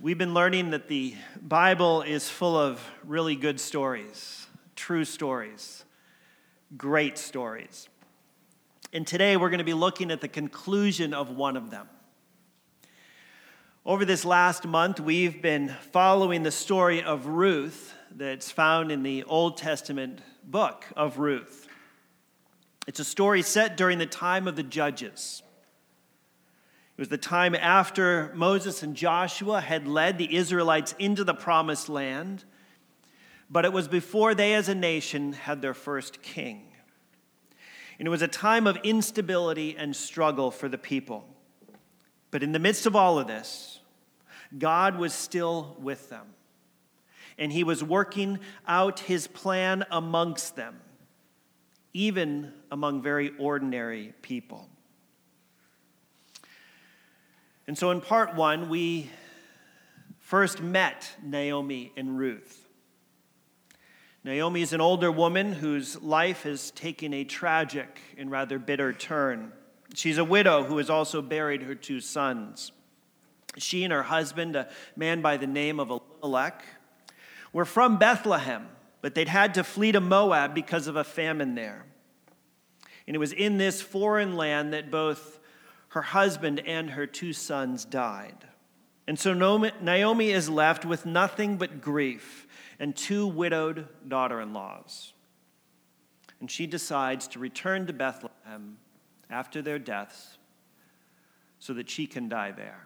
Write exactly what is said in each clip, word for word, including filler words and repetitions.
We've been learning that the Bible is full of really good stories, true stories, great stories. And today we're going to be looking at the conclusion of one of them. Over this last month, we've been following the story of Ruth that's found in the Old Testament book of Ruth. It's a story set during the time of the Judges. It was the time after Moses and Joshua had led the Israelites into the promised land, but it was before they as a nation had their first king. And it was a time of instability and struggle for the people. But in the midst of all of this, God was still with them. And he was working out his plan amongst them, even among very ordinary people. And so in part one, we first met Naomi and Ruth. Naomi is an older woman whose life has taken a tragic and rather bitter turn. She's a widow who has also buried her two sons. She and her husband, a man by the name of Elimelech, were from Bethlehem, but they'd had to flee to Moab because of a famine there. And it was in this foreign land that both her husband and her two sons died. And so Naomi is left with nothing but grief and two widowed daughter-in-laws. And she decides to return to Bethlehem after their deaths so that she can die there.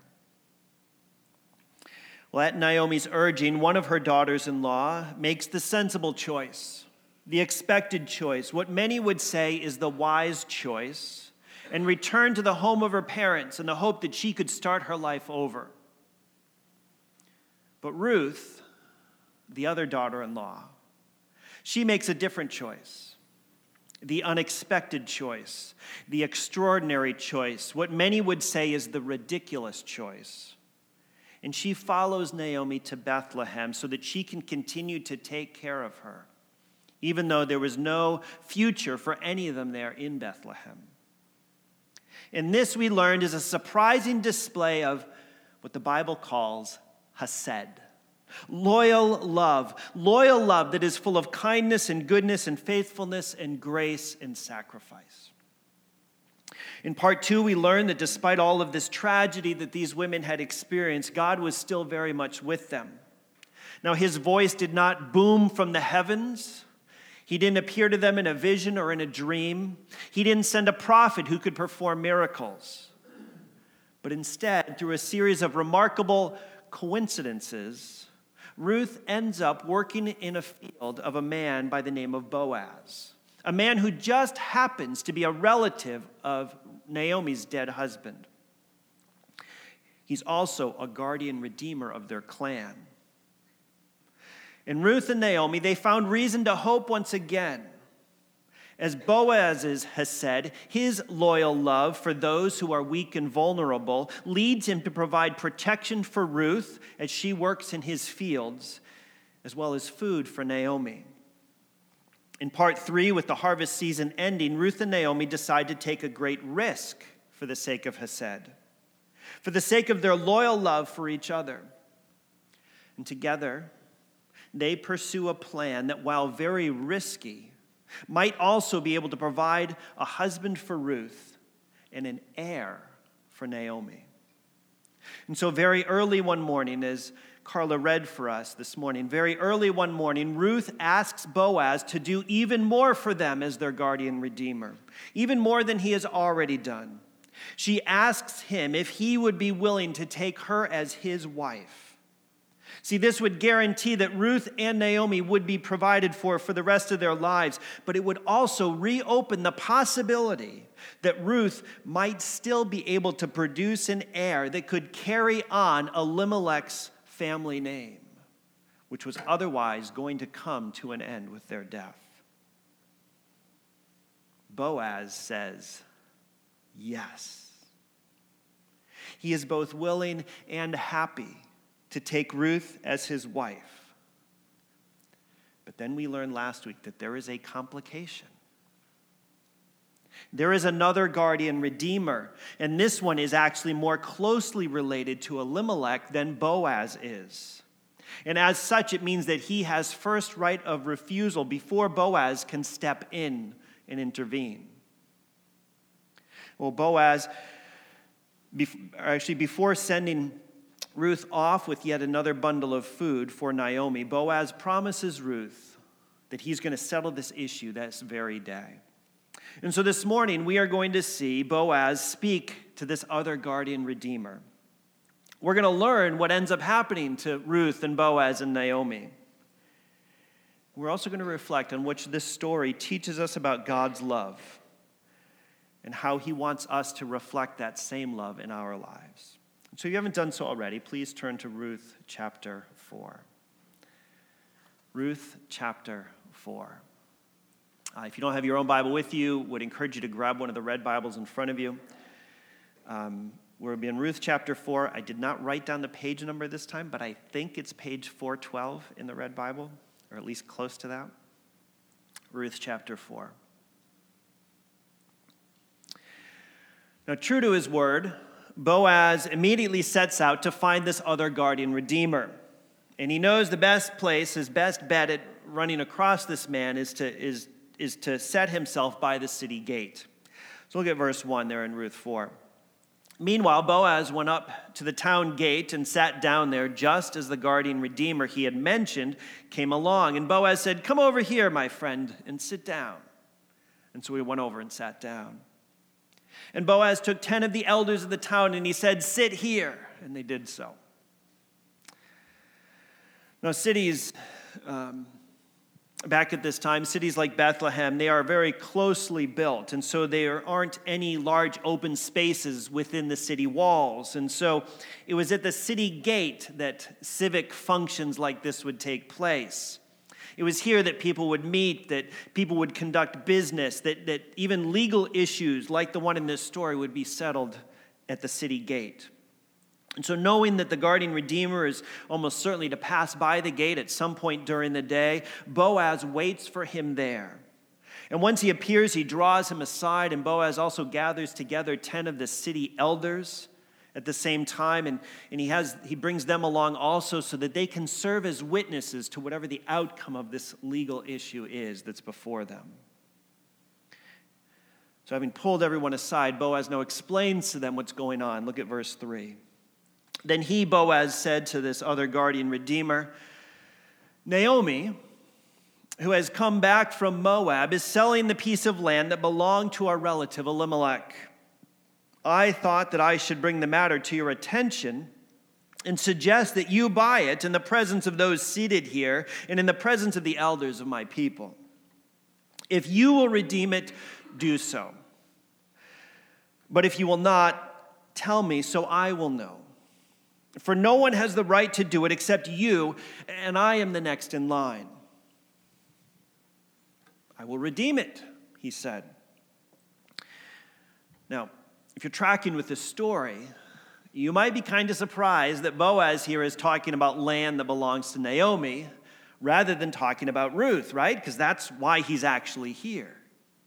Well, at Naomi's urging, one of her daughters-in-law makes the sensible choice, the expected choice, what many would say is the wise choice, and return to the home of her parents in the hope that she could start her life over. But Ruth, the other daughter-in-law, she makes a different choice, the unexpected choice, the extraordinary choice, what many would say is the ridiculous choice. And she follows Naomi to Bethlehem so that she can continue to take care of her, even though there was no future for any of them there in Bethlehem. And this, we learned, is a surprising display of what the Bible calls hesed. Loyal love. Loyal love that is full of kindness and goodness and faithfulness and grace and sacrifice. In part two, we learned that despite all of this tragedy that these women had experienced, God was still very much with them. Now, his voice did not boom from the heavens. He didn't appear to them in a vision or in a dream. He didn't send a prophet who could perform miracles. But instead, through a series of remarkable coincidences, Ruth ends up working in a field of a man by the name of Boaz, a man who just happens to be a relative of Naomi's dead husband. He's also a guardian redeemer of their clan. And Ruth and Naomi, they found reason to hope once again. As Boaz has said, his loyal love for those who are weak and vulnerable leads him to provide protection for Ruth as she works in his fields, as well as food for Naomi. In part three, with the harvest season ending, Ruth and Naomi decide to take a great risk for the sake of hesed, for the sake of their loyal love for each other. And together, they pursue a plan that, while very risky, might also be able to provide a husband for Ruth and an heir for Naomi. And so very early one morning, as Carla read for us this morning, very early one morning, Ruth asks Boaz to do even more for them as their guardian redeemer, even more than he has already done. She asks him if he would be willing to take her as his wife. See, this would guarantee that Ruth and Naomi would be provided for for the rest of their lives, but it would also reopen the possibility that Ruth might still be able to produce an heir that could carry on Elimelech's family name, which was otherwise going to come to an end with their death. Boaz says, yes. He is both willing and happy to take Ruth as his wife. But then we learned last week that there is a complication. There is another guardian redeemer, and this one is actually more closely related to Elimelech than Boaz is. And as such, it means that he has first right of refusal before Boaz can step in and intervene. Well, Boaz, actually before sending Ruth off with yet another bundle of food for Naomi, Boaz promises Ruth that he's going to settle this issue this very day. And so this morning, we are going to see Boaz speak to this other guardian redeemer. We're going to learn what ends up happening to Ruth and Boaz and Naomi. We're also going to reflect on what this story teaches us about God's love and how he wants us to reflect that same love in our lives. So if you haven't done so already, please turn to Ruth chapter four. Ruth chapter four. Uh, if you don't have your own Bible with you, would encourage you to grab one of the red Bibles in front of you. Um, we're in Ruth chapter four. I did not write down the page number this time, but I think it's page four twelve in the red Bible, or at least close to that. Ruth chapter four. Now, true to his word, Boaz immediately sets out to find this other guardian redeemer. And he knows the best place, his best bet at running across this man is to is is to set himself by the city gate. So look at verse one there in Ruth four. Meanwhile, Boaz went up to the town gate and sat down there just as the guardian redeemer he had mentioned came along. And Boaz said, "Come over here, my friend, and sit down." And so he went over and sat down. And Boaz took ten of the elders of the town and he said, "Sit here." And they did so. Now, cities, um, back at this time, cities like Bethlehem, they are very closely built. And so there aren't any large open spaces within the city walls. And so it was at the city gate that civic functions like this would take place. It was here that people would meet, that people would conduct business, that, that even legal issues like the one in this story would be settled at the city gate. And so knowing that the guardian redeemer is almost certainly to pass by the gate at some point during the day, Boaz waits for him there. And once he appears, he draws him aside, and Boaz also gathers together ten of the city elders at the same time, and, and he has he brings them along also so that they can serve as witnesses to whatever the outcome of this legal issue is that's before them. So having pulled everyone aside, Boaz now explains to them what's going on. Look at verse three. Then he, Boaz, said to this other guardian redeemer, "Naomi, who has come back from Moab, is selling the piece of land that belonged to our relative Elimelech. I thought that I should bring the matter to your attention and suggest that you buy it in the presence of those seated here and in the presence of the elders of my people. If you will redeem it, do so. But if you will not, tell me so I will know. For no one has the right to do it except you, and I am the next in line." "I will redeem it," he said. Now, if you're tracking with this story, you might be kind of surprised that Boaz here is talking about land that belongs to Naomi rather than talking about Ruth, right? Because that's why he's actually here.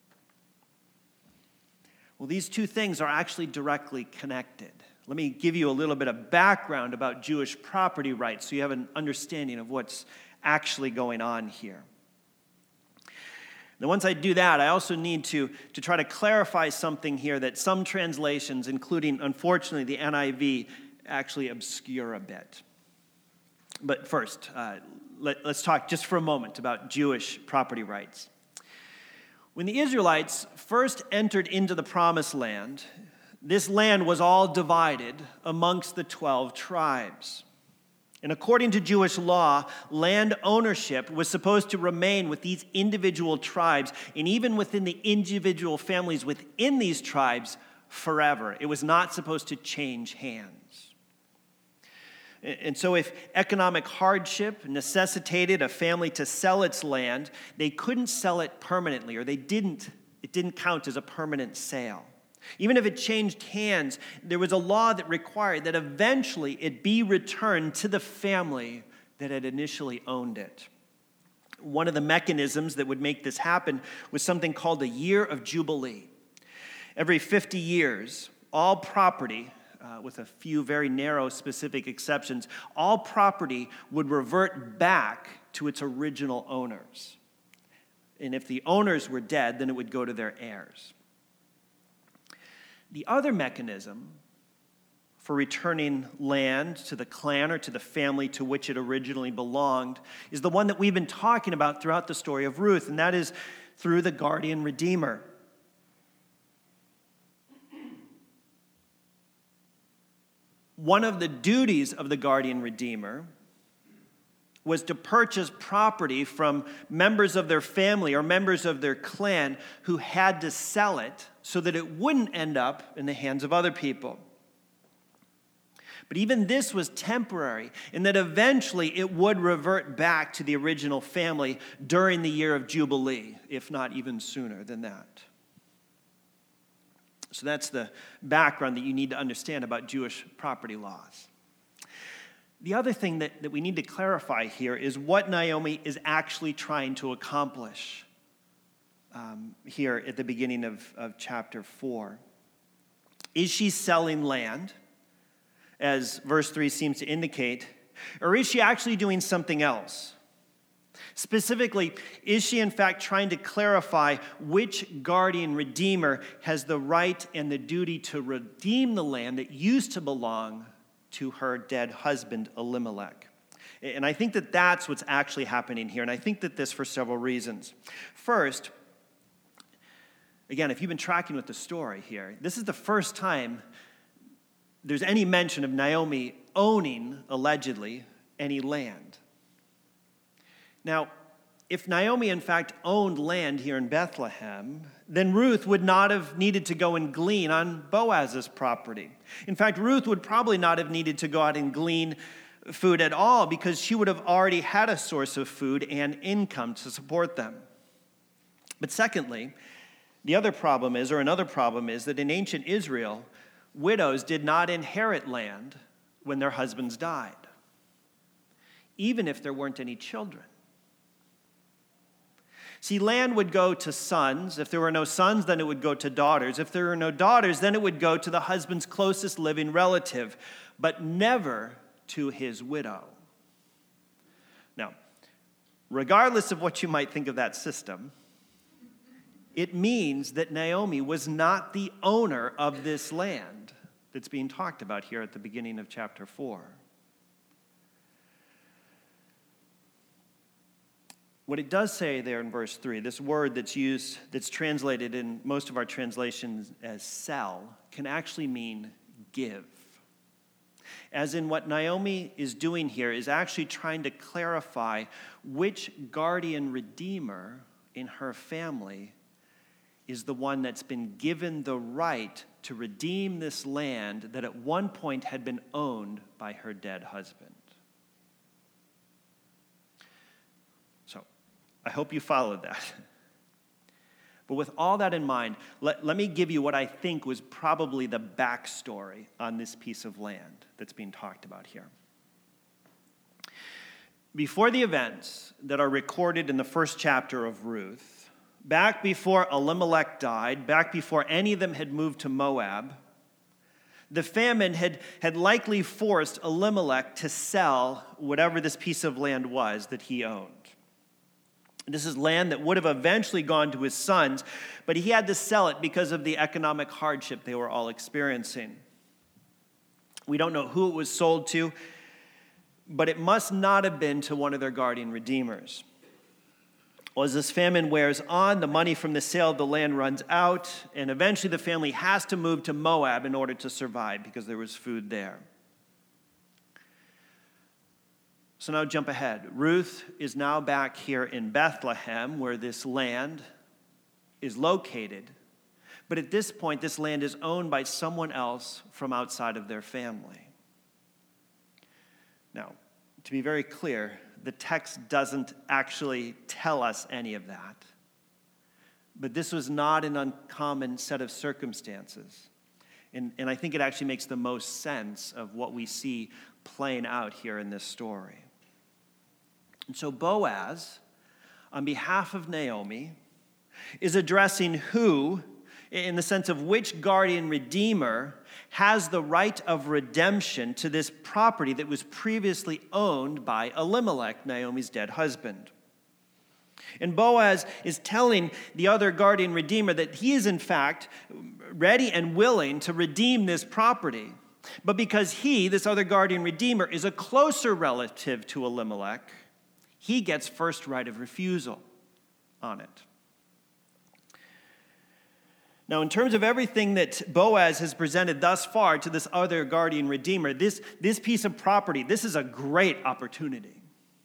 Well, these two things are actually directly connected. Let me give you a little bit of background about Jewish property rights so you have an understanding of what's actually going on here. Now, once I do that, I also need to, to try to clarify something here that some translations, including, unfortunately, the N I V, actually obscure a bit. But first, uh, let, let's talk just for a moment about Jewish property rights. When the Israelites first entered into the Promised Land, this land was all divided amongst the twelve tribes. And according to Jewish law, land ownership was supposed to remain with these individual tribes, and even within the individual families within these tribes forever. It was not supposed to change hands. And so if economic hardship necessitated a family to sell its land, they couldn't sell it permanently, or they didn't, it didn't count as a permanent sale. Even if it changed hands, there was a law that required that eventually it be returned to the family that had initially owned it. One of the mechanisms that would make this happen was something called a year of jubilee. Every fifty years, all property, uh, with a few very narrow specific exceptions, all property would revert back to its original owners. And if the owners were dead, then it would go to their heirs. The other mechanism for returning land to the clan or to the family to which it originally belonged is the one that we've been talking about throughout the story of Ruth, and that is through the guardian redeemer. One of the duties of the guardian redeemer was to purchase property from members of their family or members of their clan who had to sell it so that it wouldn't end up in the hands of other people. But even this was temporary, in that eventually it would revert back to the original family during the year of Jubilee, if not even sooner than that. So that's the background that you need to understand about Jewish property laws. The other thing that, that we need to clarify here is what Naomi is actually trying to accomplish um, here at the beginning of, of chapter four. Is she selling land, as verse three seems to indicate, or is she actually doing something else? Specifically, is she in fact trying to clarify which guardian redeemer has the right and the duty to redeem the land that used to belong to her dead husband, Elimelech? And I think that that's what's actually happening here, and I think that this for several reasons. First, again, if you've been tracking with the story here, this is the first time there's any mention of Naomi owning, allegedly, any land. Now, if Naomi in fact owned land here in Bethlehem, then Ruth would not have needed to go and glean on Boaz's property. In fact, Ruth would probably not have needed to go out and glean food at all because she would have already had a source of food and income to support them. But secondly, the other problem is, or another problem is, that in ancient Israel, widows did not inherit land when their husbands died, even if there weren't any children. See, land would go to sons. If there were no sons, then it would go to daughters. If there were no daughters, then it would go to the husband's closest living relative, but never to his widow. Now, regardless of what you might think of that system, it means that Naomi was not the owner of this land that's being talked about here at the beginning of chapter four. What it does say there in verse three, this word that's used, that's translated in most of our translations as sell, can actually mean give. As in, what Naomi is doing here is actually trying to clarify which guardian redeemer in her family is the one that's been given the right to redeem this land that at one point had been owned by her dead husband. So, I hope you followed that. But with all that in mind, let, let me give you what I think was probably the backstory on this piece of land that's being talked about here. Before the events that are recorded in the first chapter of Ruth, back before Elimelech died, back before any of them had moved to Moab, the famine had, had likely forced Elimelech to sell whatever this piece of land was that he owned. This is land that would have eventually gone to his sons, but he had to sell it because of the economic hardship they were all experiencing. We don't know who it was sold to, but it must not have been to one of their guardian redeemers. Well, as this famine wears on, the money from the sale of the land runs out, and eventually the family has to move to Moab in order to survive because there was food there. So now jump ahead. Ruth is now back here in Bethlehem, where this land is located. But at this point, this land is owned by someone else from outside of their family. Now, to be very clear, the text doesn't actually tell us any of that. But this was not an uncommon set of circumstances. And, and I think it actually makes the most sense of what we see playing out here in this story. And so Boaz, on behalf of Naomi, is addressing who in the sense of which guardian redeemer has the right of redemption to this property that was previously owned by Elimelech, Naomi's dead husband. And Boaz is telling the other guardian redeemer that he is in fact ready and willing to redeem this property. But because he, this other guardian redeemer, is a closer relative to Elimelech, he gets first right of refusal on it. Now, in terms of everything that Boaz has presented thus far to this other guardian redeemer, this, this piece of property, this is a great opportunity.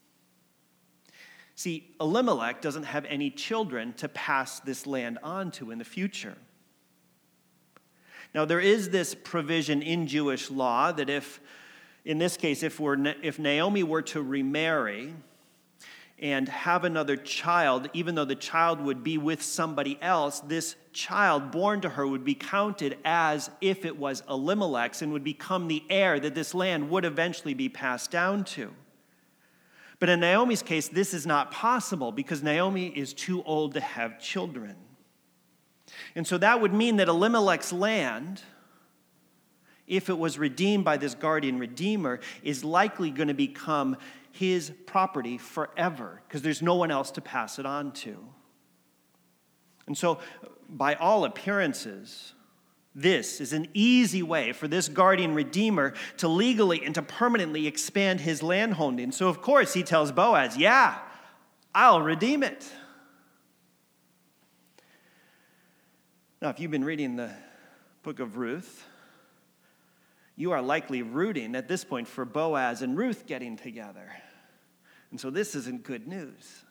See, Elimelech doesn't have any children to pass this land on to in the future. Now, there is this provision in Jewish law that if, in this case, if, we're, if Naomi were to remarry and have another child, even though the child would be with somebody else, this child born to her would be counted as if it was Elimelech's and would become the heir that this land would eventually be passed down to. But in Naomi's case, this is not possible because Naomi is too old to have children. And so that would mean that Elimelech's land, if it was redeemed by this guardian redeemer, is likely going to become his property forever because there's no one else to pass it on to. And so, by all appearances, this is an easy way for this guardian redeemer to legally and to permanently expand his landholding. So, of course, he tells Boaz, yeah, I'll redeem it. Now, if you've been reading the book of Ruth, you are likely rooting at this point for Boaz and Ruth getting together. And so this isn't good news.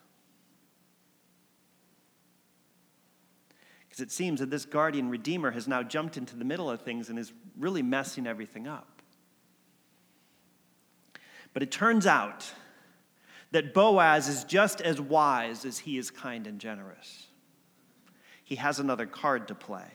Because it seems that this guardian redeemer has now jumped into the middle of things and is really messing everything up. But it turns out that Boaz is just as wise as he is kind and generous. He has another card to play.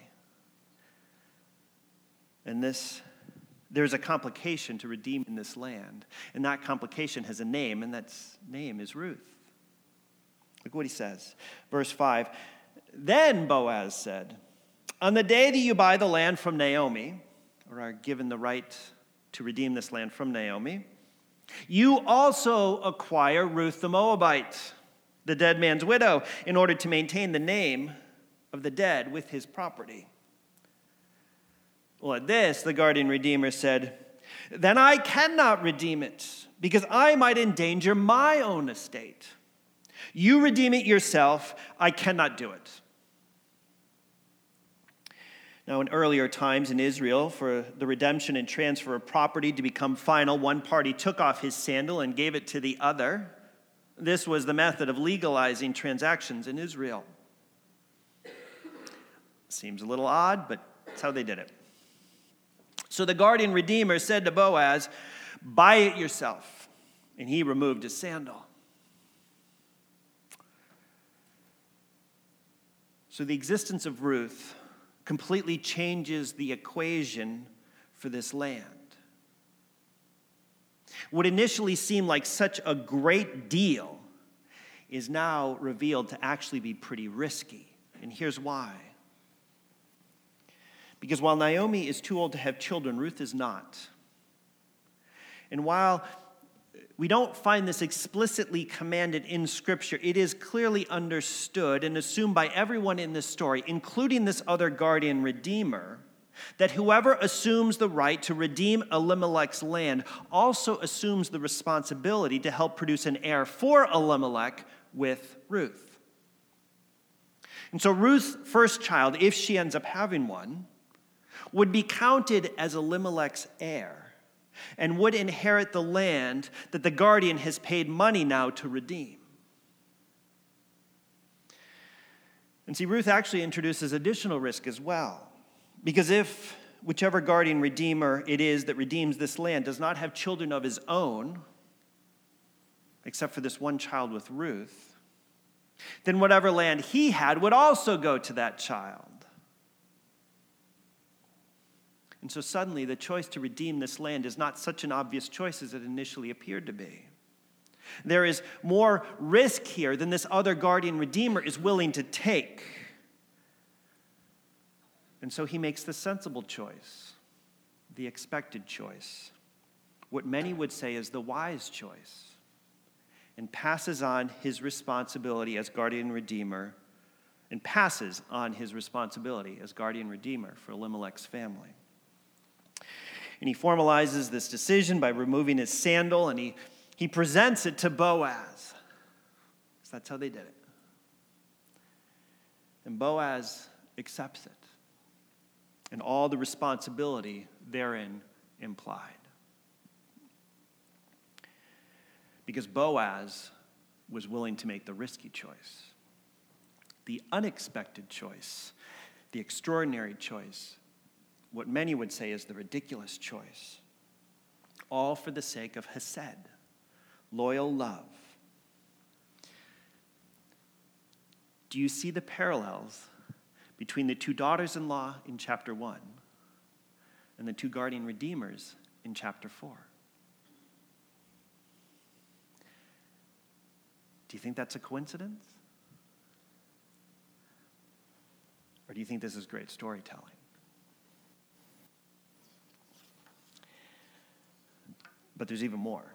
And this, there's a complication to redeeming this land. And that complication has a name, and that name is Ruth. Look what he says. Verse five. Then Boaz said, on the day that you buy the land from Naomi, or are given the right to redeem this land from Naomi, you also acquire Ruth the Moabite, the dead man's widow, in order to maintain the name of the dead with his property. Well, at this, the guardian redeemer said, then I cannot redeem it, because I might endanger my own estate. You redeem it yourself, I cannot do it. Now, in earlier times in Israel, for the redemption and transfer of property to become final, one party took off his sandal and gave it to the other. This was the method of legalizing transactions in Israel. Seems a little odd, but that's how they did it. So the guardian redeemer said to Boaz, buy it yourself. And he removed his sandal. So the existence of Ruth completely changes the equation for this land. What initially seemed like such a great deal is now revealed to actually be pretty risky. And here's why. Because while Naomi is too old to have children, Ruth is not. And while we don't find this explicitly commanded in Scripture, it is clearly understood and assumed by everyone in this story, including this other guardian redeemer, that whoever assumes the right to redeem Elimelech's land also assumes the responsibility to help produce an heir for Elimelech with Ruth. And so Ruth's first child, if she ends up having one, would be counted as Elimelech's heir and would inherit the land that the guardian has paid money now to redeem. And see, Ruth actually introduces additional risk as well. Because if whichever guardian redeemer it is that redeems this land does not have children of his own, except for this one child with Ruth, then whatever land he had would also go to that child. And so suddenly the choice to redeem this land is not such an obvious choice as it initially appeared to be. There is more risk here than this other guardian redeemer is willing to take. And so he makes the sensible choice, the expected choice, what many would say is the wise choice, and passes on his responsibility as guardian redeemer, and passes on his responsibility as guardian redeemer for Elimelech's family. And he formalizes this decision by removing his sandal, and he, he presents it to Boaz. So that's how they did it. And Boaz accepts it, and all the responsibility therein implied. Because Boaz was willing to make the risky choice, the unexpected choice, the extraordinary choice, what many would say is the ridiculous choice, all for the sake of hesed, loyal love. Do you see the parallels between the two daughters-in-law in chapter one and the two guardian redeemers in chapter four? Do you think that's a coincidence? Or do you think this is great storytelling? But there's even more.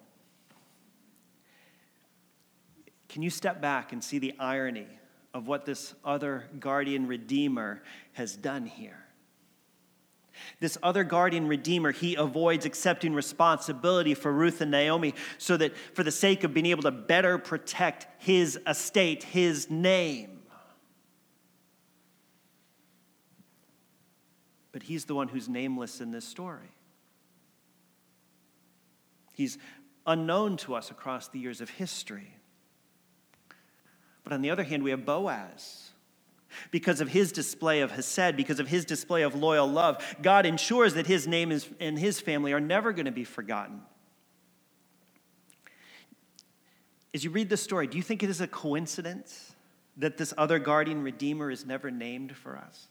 Can you step back and see the irony of what this other guardian redeemer has done here? This other guardian redeemer, he avoids accepting responsibility for Ruth and Naomi so that for the sake of being able to better protect his estate, his name. But he's the one who's nameless in this story. He's unknown to us across the years of history. But on the other hand, we have Boaz. Because of his display of hesed, because of his display of loyal love, God ensures that his name is, and his family are never going to be forgotten. As you read this story, do you think it is a coincidence that this other guardian redeemer is never named for us?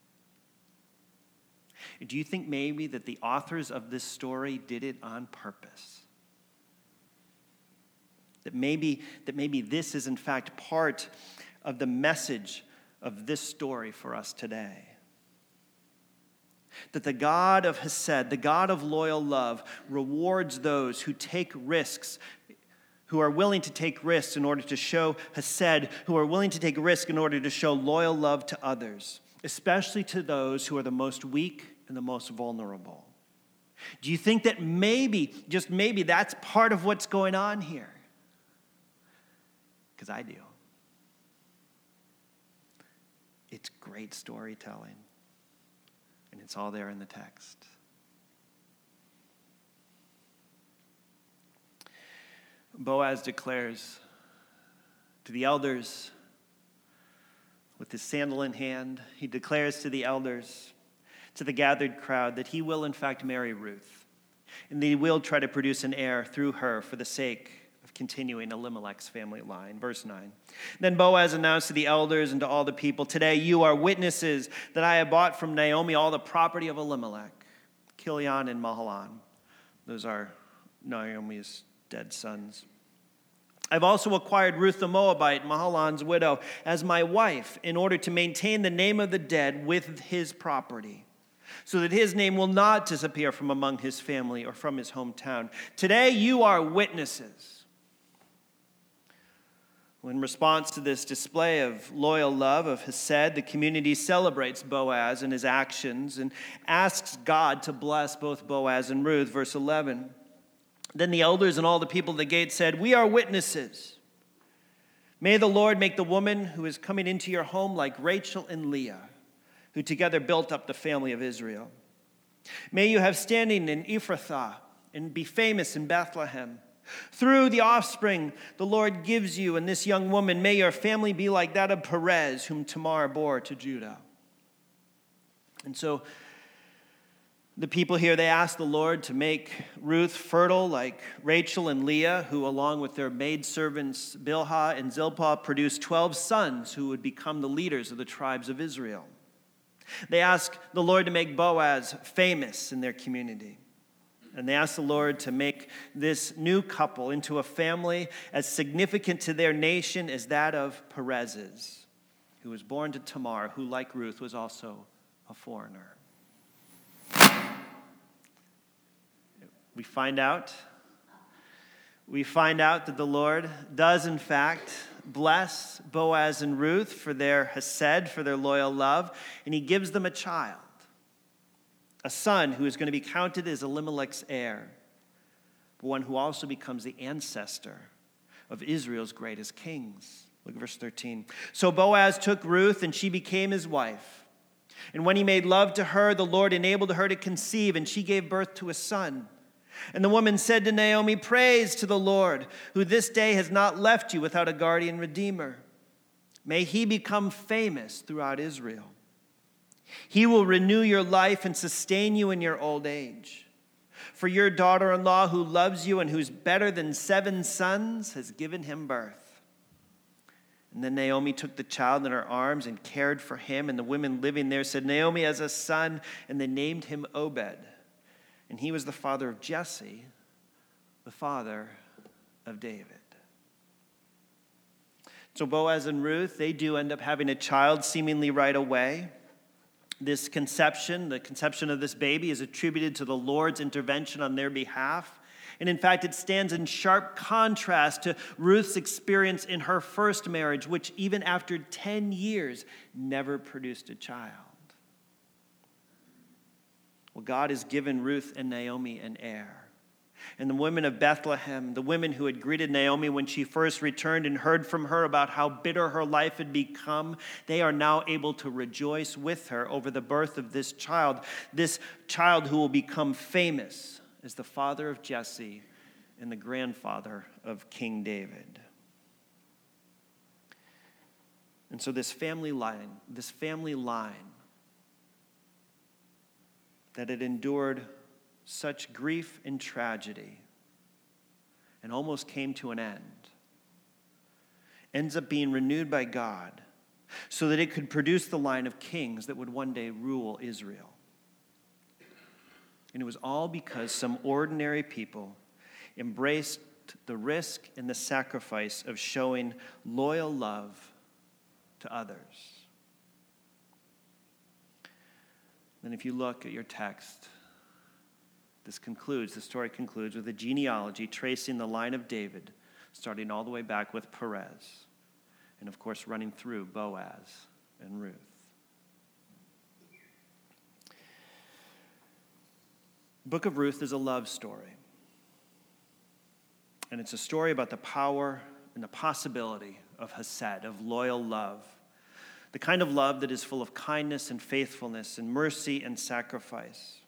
Do you think maybe that the authors of this story did it on purpose? That maybe, that maybe this is in fact part of the message of this story for us today. That the God of Hesed, the God of loyal love, rewards those who take risks, who are willing to take risks in order to show Hesed, who are willing to take risk in order to show loyal love to others, especially to those who are the most weak and the most vulnerable. Do you think that maybe, just maybe, that's part of what's going on here? Because I do. It's great storytelling, and it's all there in the text. Boaz declares to the elders, with his sandal in hand, he declares to the elders, to the gathered crowd, that he will in fact marry Ruth, and that he will try to produce an heir through her for the sake of continuing Elimelech's family line. Verse nine. Then Boaz announced to the elders and to all the people, "Today you are witnesses that I have bought from Naomi all the property of Elimelech, Kilion and Mahlon." Those are Naomi's dead sons. "I've also acquired Ruth the Moabite, Mahlon's widow, as my wife in order to maintain the name of the dead with his property, so that his name will not disappear from among his family or from his hometown. Today you are witnesses." In response to this display of loyal love of Hesed, the community celebrates Boaz and his actions and asks God to bless both Boaz and Ruth. Verse eleven. Then the elders and all the people at the gate said, "We are witnesses. May the Lord make the woman who is coming into your home like Rachel and Leah, who together built up the family of Israel. May you have standing in Ephrathah and be famous in Bethlehem. Through the offspring the Lord gives you and this young woman, may your family be like that of Perez, whom Tamar bore to Judah." And so the people here, they ask the Lord to make Ruth fertile like Rachel and Leah, who along with their maidservants Bilhah and Zilpah produced twelve sons who would become the leaders of the tribes of Israel. They ask the Lord to make Boaz famous in their community. And they ask the Lord to make this new couple into a family as significant to their nation as that of Perez's, who was born to Tamar, who, like Ruth, was also a foreigner. We find out, we find out that the Lord does in fact bless Boaz and Ruth for their hesed, for their loyal love, and he gives them a child, a son who is going to be counted as Elimelech's heir, but one who also becomes the ancestor of Israel's greatest kings. Look at verse thirteen. So Boaz took Ruth, and she became his wife. And when he made love to her, the Lord enabled her to conceive, and she gave birth to a son. And the woman said to Naomi, "Praise to the Lord, who this day has not left you without a guardian redeemer. May he become famous throughout Israel. He will renew your life and sustain you in your old age. For your daughter-in-law who loves you and who's better than seven sons has given him birth." And then Naomi took the child in her arms and cared for him. And the women living there said, "Naomi has a son," and they named him Obed. And he was the father of Jesse, the father of David. So Boaz and Ruth, they do end up having a child seemingly right away. This conception, the conception of this baby, is attributed to the Lord's intervention on their behalf. And in fact, it stands in sharp contrast to Ruth's experience in her first marriage, which even after ten years never produced a child. Well, God has given Ruth and Naomi an heir. And the women of Bethlehem, the women who had greeted Naomi when she first returned and heard from her about how bitter her life had become, they are now able to rejoice with her over the birth of this child, this child who will become famous as the father of Jesse and the grandfather of King David. And so this family line, this family line that had endured such grief and tragedy and almost came to an end, ends up being renewed by God so that it could produce the line of kings that would one day rule Israel. And it was all because some ordinary people embraced the risk and the sacrifice of showing loyal love to others. Then if you look at your text, this concludes, the story concludes with a genealogy tracing the line of David, starting all the way back with Perez, and of course running through Boaz and Ruth. The book of Ruth is a love story. And it's a story about the power and the possibility of hesed, of loyal love. The kind of love that is full of kindness and faithfulness and mercy and sacrifice.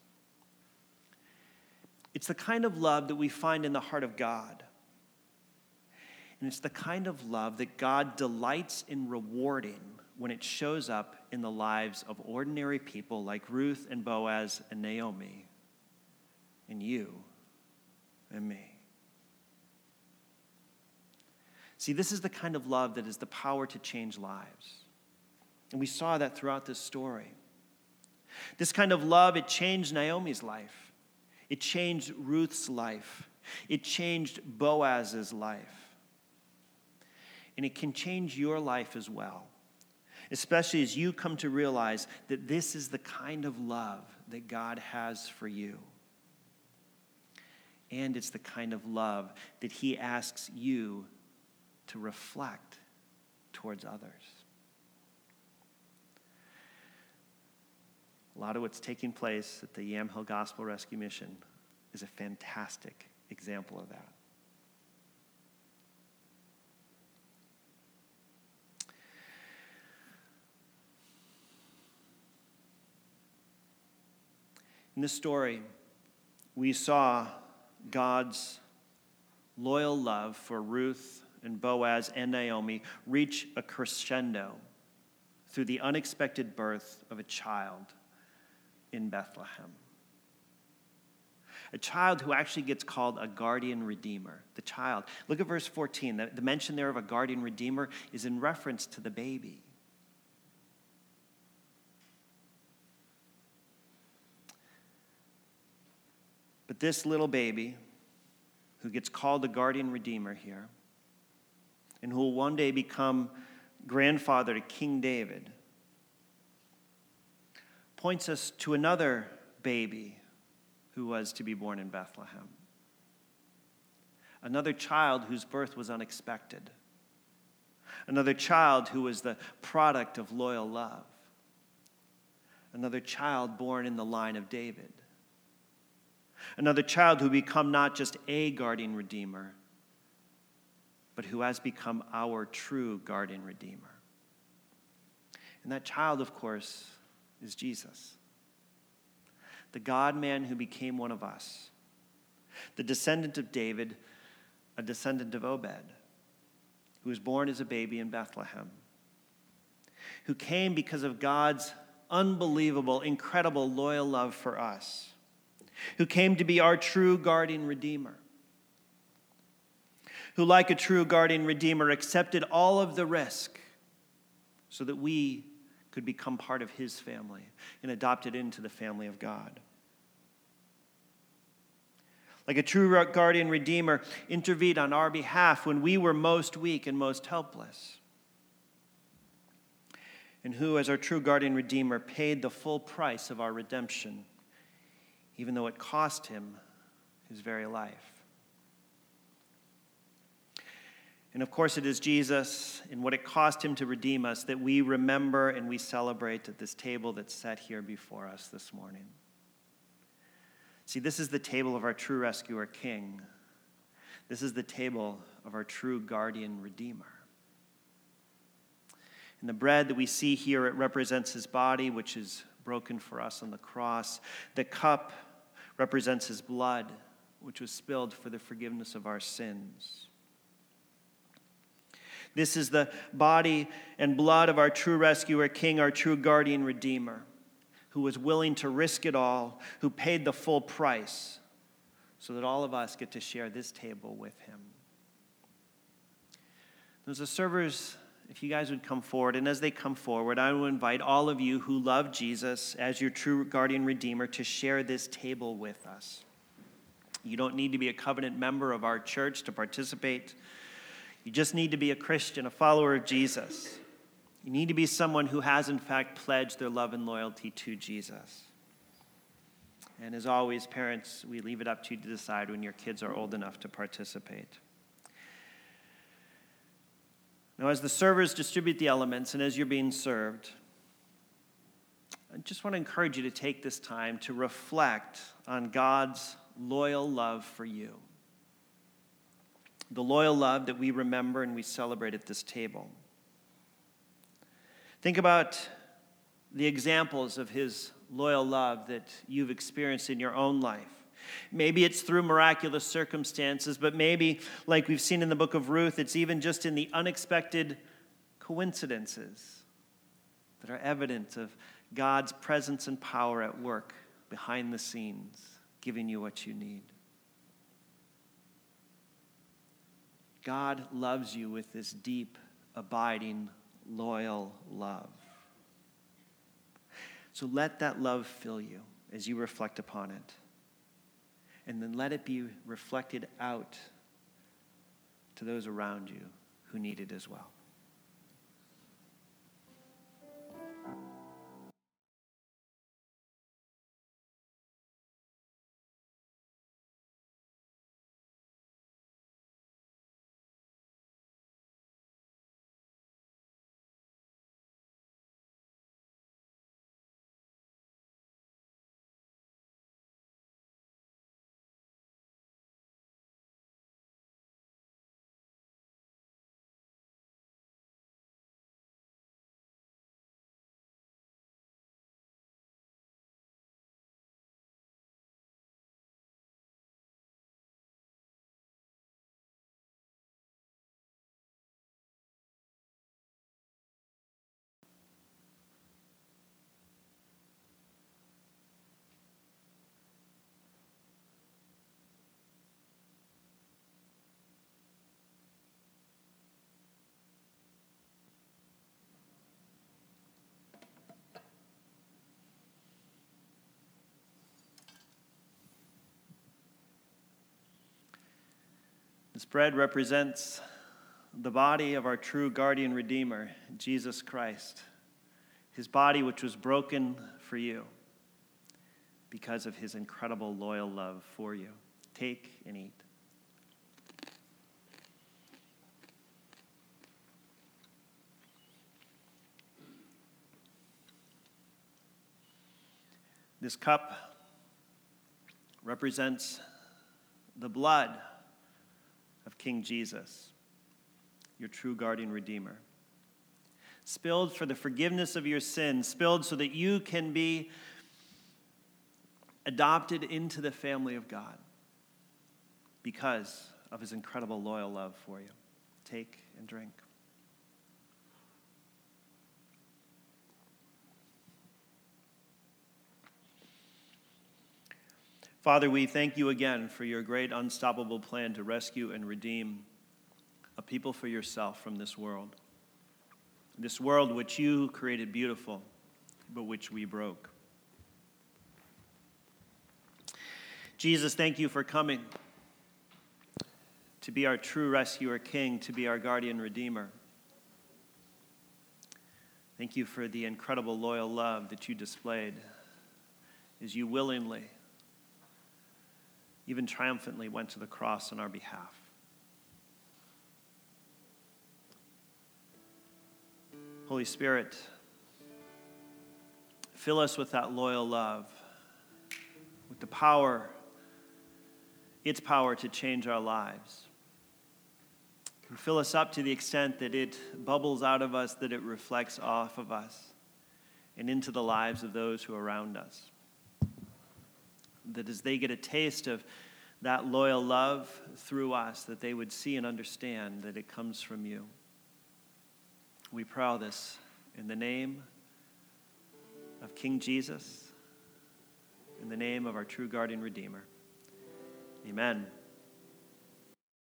It's the kind of love that we find in the heart of God. And it's the kind of love that God delights in rewarding when it shows up in the lives of ordinary people like Ruth and Boaz and Naomi and you and me. See, this is the kind of love that is the power to change lives. And we saw that throughout this story. This kind of love, it changed Naomi's life. It changed Ruth's life. It changed Boaz's life. And it can change your life as well, especially as you come to realize that this is the kind of love that God has for you. And it's the kind of love that he asks you to reflect towards others. A lot of what's taking place at the Yamhill Gospel Rescue Mission is a fantastic example of that. In this story, we saw God's loyal love for Ruth and Boaz and Naomi reach a crescendo through the unexpected birth of a child in Bethlehem. A child who actually gets called a guardian redeemer. The child. Look at verse fourteen. The, the mention there of a guardian redeemer is in reference to the baby. But this little baby, who gets called a guardian redeemer here, and who will one day become grandfather to King David, points us to another baby who was to be born in Bethlehem. Another child whose birth was unexpected. Another child who was the product of loyal love. Another child born in the line of David. Another child who become not just a guardian redeemer, but who has become our true guardian redeemer. And that child, of course, is Jesus. The God-man who became one of us. The descendant of David, a descendant of Obed, who was born as a baby in Bethlehem, who came because of God's unbelievable, incredible, loyal love for us, who came to be our true guardian redeemer, who, like a true guardian redeemer, accepted all of the risk so that we could become part of his family and adopted into the family of God. Like a true guardian redeemer, intervened on our behalf when we were most weak and most helpless. And who, as our true guardian redeemer, paid the full price of our redemption, even though it cost him his very life. And of course, it is Jesus and what it cost him to redeem us that we remember and we celebrate at this table that's set here before us this morning. See, this is the table of our true rescuer king. This is the table of our true guardian redeemer. And the bread that we see here, it represents his body, which is broken for us on the cross. The cup represents his blood, which was spilled for the forgiveness of our sins. This is the body and blood of our true rescuer king, our true guardian redeemer, who was willing to risk it all, who paid the full price so that all of us get to share this table with him. Those are servers, if you guys would come forward, and as they come forward, I will invite all of you who love Jesus as your true guardian redeemer to share this table with us. You don't need to be a covenant member of our church to participate. You just need to be a Christian, a follower of Jesus. You need to be someone who has, in fact, pledged their love and loyalty to Jesus. And as always, parents, we leave it up to you to decide when your kids are old enough to participate. Now, as the servers distribute the elements and as you're being served, I just want to encourage you to take this time to reflect on God's loyal love for you. The loyal love that we remember and we celebrate at this table. Think about the examples of his loyal love that you've experienced in your own life. Maybe it's through miraculous circumstances, but maybe, like we've seen in the book of Ruth, it's even just in the unexpected coincidences that are evident of God's presence and power at work behind the scenes, giving you what you need. God loves you with this deep, abiding, loyal love. So let that love fill you as you reflect upon it. And then let it be reflected out to those around you who need it as well. This bread represents the body of our true guardian redeemer, Jesus Christ. His body which was broken for you because of his incredible loyal love for you. Take and eat. This cup represents the blood of King Jesus, your true guardian redeemer, spilled for the forgiveness of your sins, spilled so that you can be adopted into the family of God because of his incredible loyal love for you. Take and drink. Father, we thank you again for your great unstoppable plan to rescue and redeem a people for yourself from this world. This world which you created beautiful, but which we broke. Jesus, thank you for coming to be our true rescuer king, to be our guardian redeemer. Thank you for the incredible loyal love that you displayed as you willingly, even triumphantly, went to the cross on our behalf. Holy Spirit, fill us with that loyal love, with the power, its power to change our lives. And fill us up to the extent that it bubbles out of us, that it reflects off of us and into the lives of those who are around us. That as they get a taste of that loyal love through us, that they would see and understand that it comes from you. We pray all this in the name of King Jesus, in the name of our true guardian redeemer. Amen.